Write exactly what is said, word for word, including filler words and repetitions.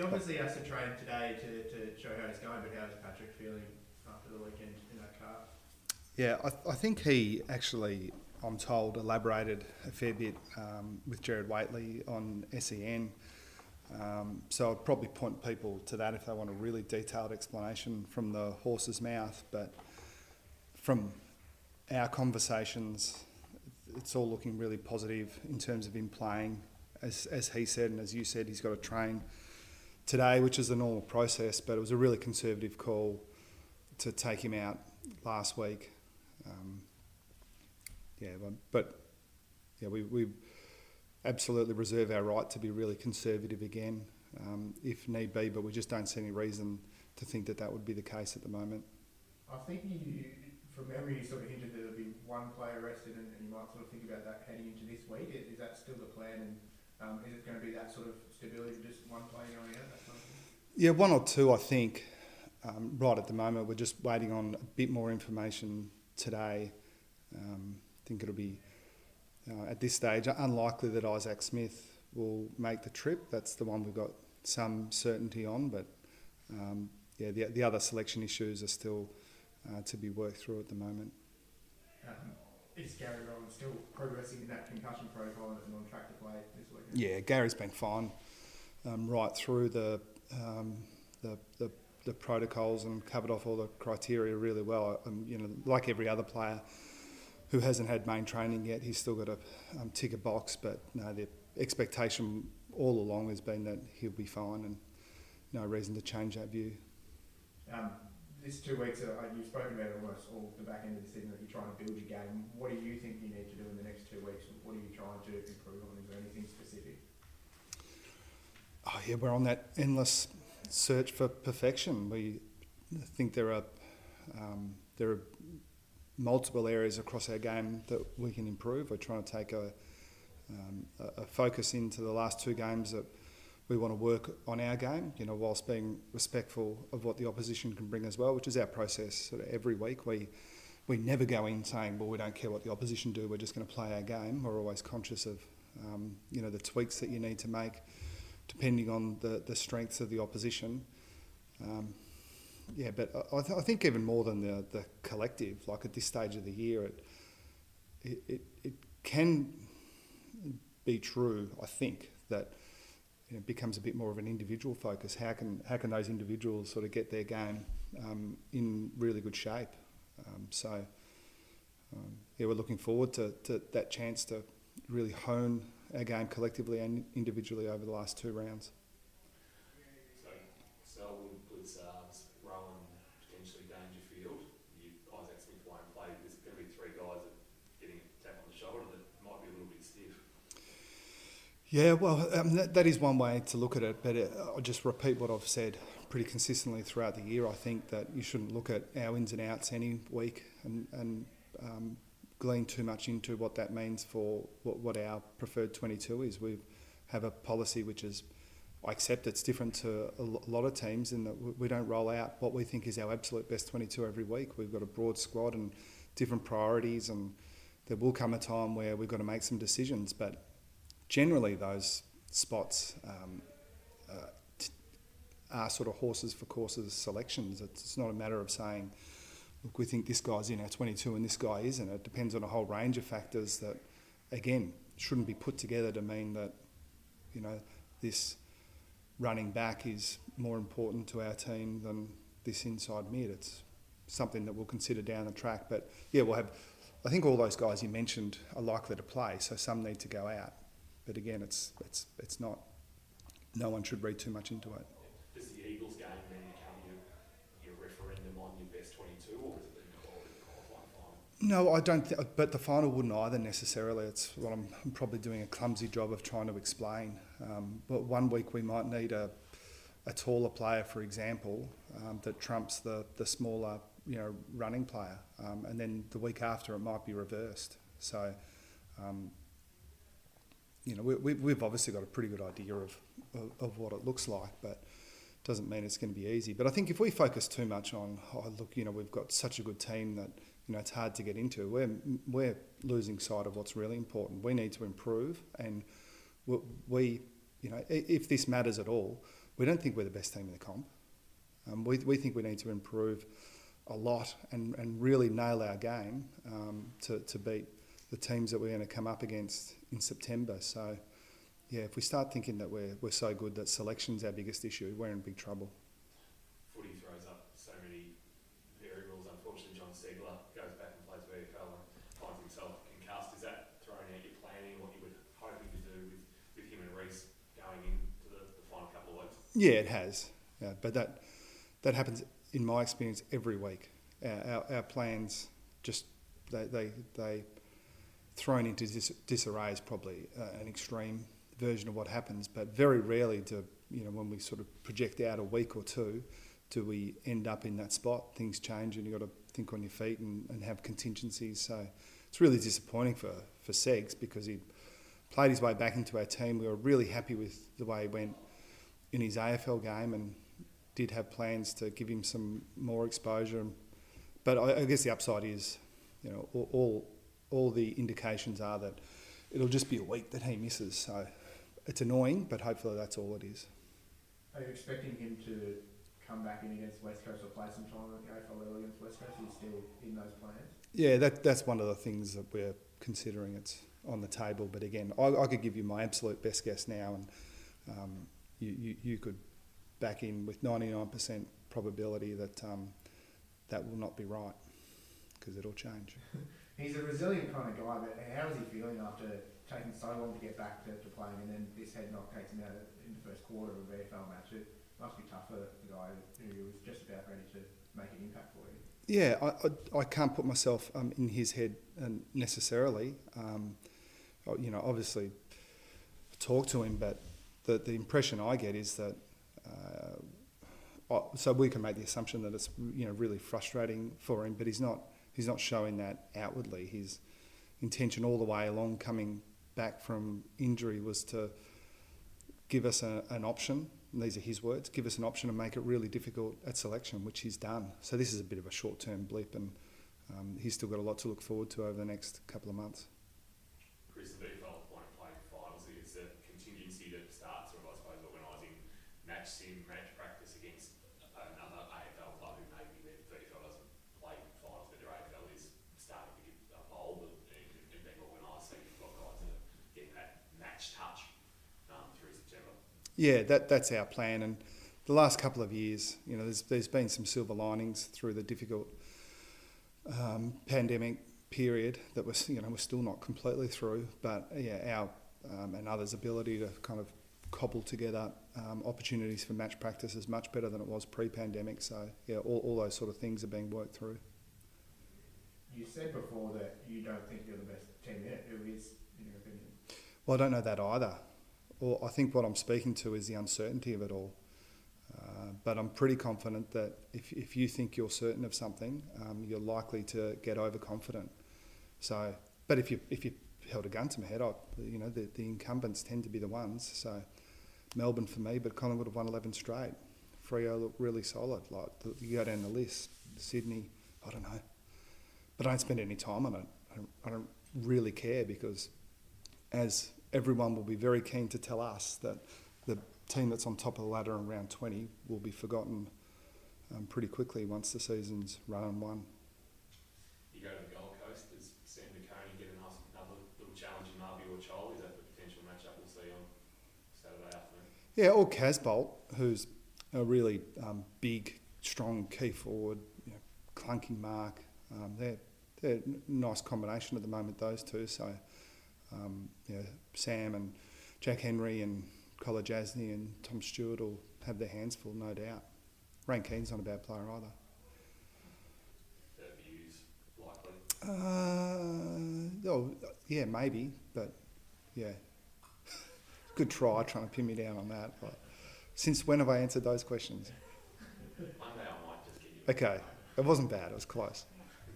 obviously has to train today to, to show how he's going, but how's Patrick feeling after the weekend in that car? Yeah, I, th- I think he actually, I'm told, elaborated a fair bit um, with Gerard Whateley on S E N. Um, so I'd probably point people to that if they want a really detailed explanation from the horse's mouth. But from our conversations, it's all looking really positive in terms of him playing. As, as he said, and as you said, he's got to train today, which is the normal process, but it was a really conservative call to take him out last week. Um, yeah, but, but yeah, we, we absolutely reserve our right to be really conservative again, um, if need be, but we just don't see any reason to think that that would be the case at the moment. I think you, from memory, you sort of hinted that there'll be one player rested, and, and you might sort of think about that heading into this week. Is, is that still the plan? And um, is it going to be that sort of stability, just one player going out? That kind of thing? Yeah, one or two, I think. Um, right at the moment, we're just waiting on a bit more information today. Um, I think it'll be, uh, at this stage, unlikely that Isaac Smith will make the trip. That's the one we've got some certainty on, but um, yeah, the, the other selection issues are still uh, to be worked through at the moment. Um, is Gary Rowan still progressing in that concussion protocol and on track to play this weekend? Yeah, Gary's been fine um, right through the, um, the the the protocols and covered off all the criteria really well. Um, you know, like every other player who hasn't had main training yet, he's still got to um, tick a box. But no, the expectation all along has been that he'll be fine, and no reason to change that view. Um, this two weeks, uh, you've spoken about almost all the back end of the season that you're trying to build your game. What do you think you need to do in the next two weeks? What are you trying to improve on? Is there anything specific? Oh yeah, we're on that endless search for perfection. We think there are um, there are multiple areas across our game that we can improve. We're trying to take a, um, a focus into the last two games that we want to work on our game, you know, whilst being respectful of what the opposition can bring as well, which is our process sort of every week. We we never go in saying, well, we don't care what the opposition do, we're just going to play our game. We're always conscious of, um, you know, the tweaks that you need to make depending on the, the strengths of the opposition. Um, yeah, but I, th- I think even more than the, the collective, like at this stage of the year, it, it, it, it can be true, I think, that you know, it becomes a bit more of an individual focus. How can how can those individuals sort of get their game um, in really good shape? Um, so, um, yeah, we're looking forward to, to that chance to really hone our game collectively and individually over the last two rounds. So, Selwood, Blitzards, Rowan, potentially Dangerfield. You, Isaac Smith won't play. There's going to be three guys that are getting a tap on the shoulder that might be a little bit stiff. Yeah, well, um, that, that is one way to look at it, but it, I'll just repeat what I've said pretty consistently throughout the year. I think that you shouldn't look at our ins and outs any week and, and um, glean too much into what that means for what, what our preferred twenty-two is. We have a policy which is, I accept it's different to a lot of teams in that we don't roll out what we think is our absolute best twenty-two every week. We've got a broad squad and different priorities, and there will come a time where we've got to make some decisions, but generally those spots um, uh, t- are sort of horses for courses selections. It's, it's not a matter of saying, look, we think this guy's in our twenty-two and this guy isn't. It depends on a whole range of factors that, again, shouldn't be put together to mean that, you know, this running back is more important to our team than this inside mid. It's something that we'll consider down the track. But, yeah, we'll have... I think all those guys you mentioned are likely to play, so some need to go out. But again, it's it's it's not... No one should read too much into it. Does the Eagles game then become your, your referendum on your best twenty-two, or is it the qualifying final? No, I don't. Th- but the final wouldn't either necessarily. It's what I'm, I'm probably doing a clumsy job of trying to explain. Um, but one week we might need a a taller player, for example, um, that trumps the the smaller, you know, running player, um, and then the week after it might be reversed. So, um, you know, we, we, we've obviously got a pretty good idea of, of of what it looks like, but doesn't mean it's going to be easy. But I think if we focus too much on, oh, look, you know, we've got such a good team that, you know, it's hard to get into, we're we're losing sight of what's really important. We need to improve, and we, we you know, if this matters at all, we don't think we're the best team in the comp. Um, we, we think we need to improve a lot and, and really nail our game um, to, to beat the teams that we're going to come up against in September. So, yeah, if we start thinking that we're, we're so good that selection's our biggest issue, we're in big trouble. Footy throws up so many variables. Unfortunately, John Segler goes back and plays V F L and finds himself concussed. Is that throwing out your planning, what you were hoping to do with, with him and Reece going into the, the final couple of weeks? Yeah, it has. Yeah, but that that happens, in my experience, every week. Our, our, our plans just, they, they, they thrown into dis- disarray is probably uh, an extreme version of what happens, but very rarely do, you know, when we sort of project out a week or two, do we end up in that spot. Things change and you've got to think on your feet and, and have contingencies. So it's really disappointing for, for Segs because he played his way back into our team. We were really happy with the way he went in his A F L game and did have plans to give him some more exposure. But I, I guess the upside is, you know, all, all all the indications are that it'll just be a week that he misses. So it's annoying, but hopefully that's all it is. Are you expecting him to come back in against West Coast or play some time at the A F L early against West Coast? Are you still in those plans? Yeah, that that's one of the things that we're considering. It's on the table, but again, I, I could give you my absolute best guess now, and um, you, you you could back in with ninety-nine percent probability that um, that will not be right because it'll change. He's a resilient kind of guy, but how is he feeling after taking so long to get back to, to playing and then this head knock takes him out in the first quarter of a V F L match? It must be tough for the guy who was just about ready to make an impact for you. Yeah, I, I, I can't put myself um, in his head um, necessarily. Um, you know, obviously talk to him, but the, the impression I get is that uh, I, so we can make the assumption that it's, you know, really frustrating for him, but he's not he's not showing that outwardly. His intention all the way along coming back from injury was to give us a, an option, and these are his words, give us an option and make it really difficult at selection, which he's done. So this is a bit of a short-term blip, and um, he's still got a lot to look forward to over the next couple of months. Chris, the V F L want to play finals. It's a contingency to start sort of, I suppose, organising match sim, match practice against another A F L club who maybe their V F L doesn't play finals, but their A F L is starting to get a bowl and, and being organised, so you've got guys that are getting that match touch um, through September. Yeah, that that's our plan, and the last couple of years, you know, there's there's been some silver linings through the difficult um, pandemic period that was, you know, we're still not completely through, but yeah, our um, and others' ability to kind of cobble together um, opportunities for match practice is much better than it was pre-pandemic. So yeah, all, all those sort of things are being worked through. You said before that you don't think you're the best team in it. Who is, in your opinion? Well, I don't know that either. Well, I think what I'm speaking to is the uncertainty of it all. Uh, but I'm pretty confident that if if you think you're certain of something, um, you're likely to get overconfident. So, but if you if you held a gun to my head, I, you know, the, the incumbents tend to be the ones. So, Melbourne for me, but Collingwood have won eleven straight. Freo look really solid. Like the, you go down the list, Sydney, I don't know, but I don't spend any time on it. I don't, I don't really care because, as everyone will be very keen to tell us that the team that's on top of the ladder in round twenty will be forgotten um, pretty quickly once the season's run and won. You go to the Gold Coast, does Sam DeConey get another little challenge in Marby or Chol? Is that the potential matchup we'll see on Saturday afternoon? Yeah, or Casbolt, who's a really um, big, strong key forward, you know, clunking mark. Um, they're, they're a nice combination at the moment, those two. So, um, yeah, Sam and Jack Henry and Collar Jasny and Tom Stewart will have their hands full, no doubt. Rain Keen's not a bad player either. Their views likely? Uh, oh, yeah, maybe, but yeah. Good try trying to pin me down on that. But since when have I answered those questions? Monday I might just get you. Okay, it wasn't bad, it was close.